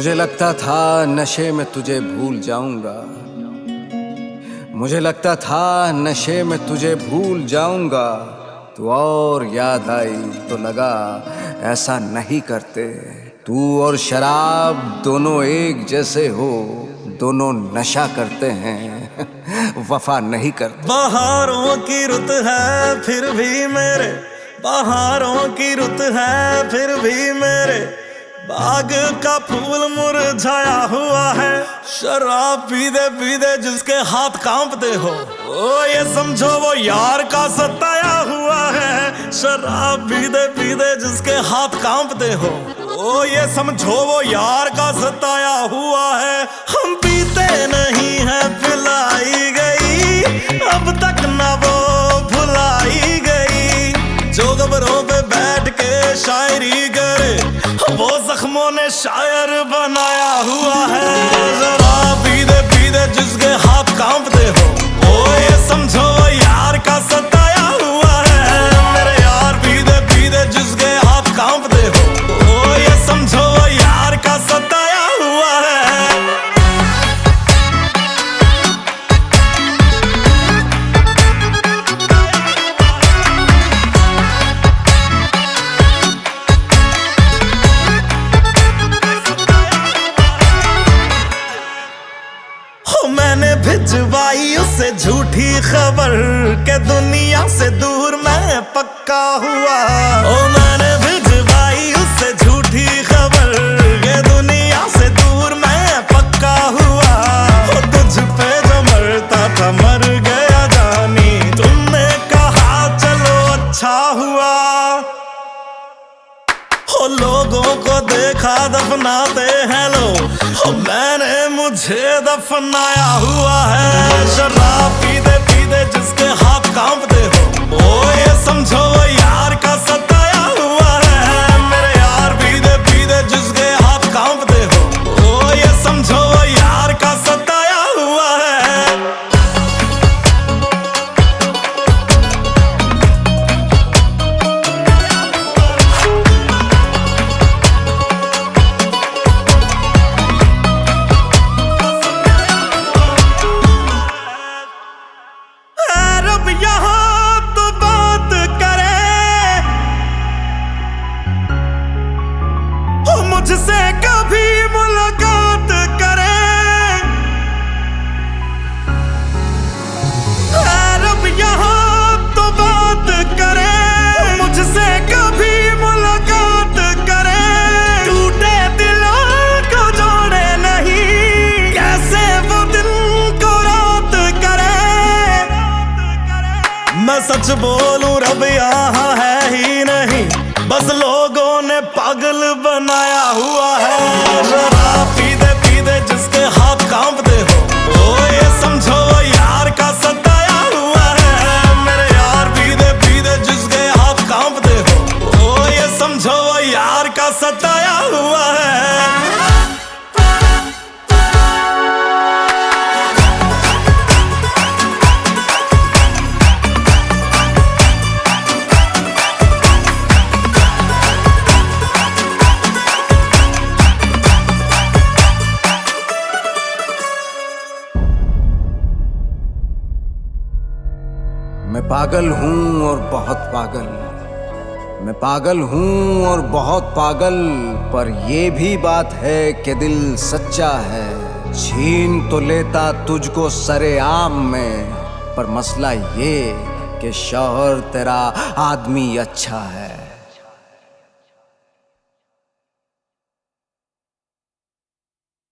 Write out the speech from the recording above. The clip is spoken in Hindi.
मुझे लगता था नशे में तुझे भूल जाऊंगा, मुझे लगता था नशे में तुझे भूल जाऊंगा। तू और याद आई तो लगा ऐसा नहीं करते। तू और शराब दोनों एक जैसे हो, दोनों नशा करते हैं वफा नहीं करते। बहारों की रुत है फिर भी मेरे, बहारों की रुत है फिर भी मेरे बाग का फूल मुरझाया हुआ है। शराब पीते पीते जिसके हाथ कांपते हो, ओ ये समझो वो यार का सताया हुआ है। शराब पीते पीते जिसके हाथ कांपते हो, ओ ये समझो वो यार का सताया हुआ है। हम पीते नहीं हैं पिलाई गई, अब तक ना वो भुलाई गई। जो कब्रों पे बैठ के शायरी करे, वो जख्मों ने शायर बनाया हुआ है। शराब पीते पीते जिसके हाथ कांपते हो, ओ ये समझो यार का सताया हुआ है। मेरे यार पीते पीते जिसके हाथ कांपते हो, ओ ये समझो यार का सताया हुआ है। मैंने भिजवाई उससे झूठी खबर के दुनिया से दूर मैं पक्का हुआ। ओ मैंने भिजवाई उससे झूठी खबर के दुनिया से दूर मैं पक्का हुआ। ओ तुझ पे जो मरता था मर गया जानी, तुमने कहा चलो अच्छा हुआ। ओ लोगों को देखा दफनाते हैं लोग, मैंने मुझे दफनाया हुआ है। शराब पीते पीते जिसके हाथ कांपते हो, ओ ये समझो यार का सताया हुआ है। मेरे यार पीते पीते जिसके हाथ कांपते हो, ओ ये समझो यार का सताया हुआ है। मुझसे कभी मुलाकात करे, रब यहाँ तो बात करे। मुझसे कभी मुलाकात करे, टूटे दिलों को जोड़े नहीं, कैसे वो दिन को रात करे। मैं सच बोलूं रब यहाँ है ही नहीं, बस लोगों ने पागल बनाया हुआ है। शराब पीते पीते जिसके हाथ कांपते हो, ओ ये समझो यार का सताया हुआ है। मेरे यार पीते पीते जिसके हाथ कांपते हो, ओ ये समझो यार का सताया हुआ है। मैं पागल हूँ और बहुत पागल, मैं पागल हूँ और बहुत पागल, पर ये भी बात है कि दिल सच्चा है। छीन तो लेता तुझको सरेआम में, पर मसला ये कि शौहर तेरा आदमी अच्छा है।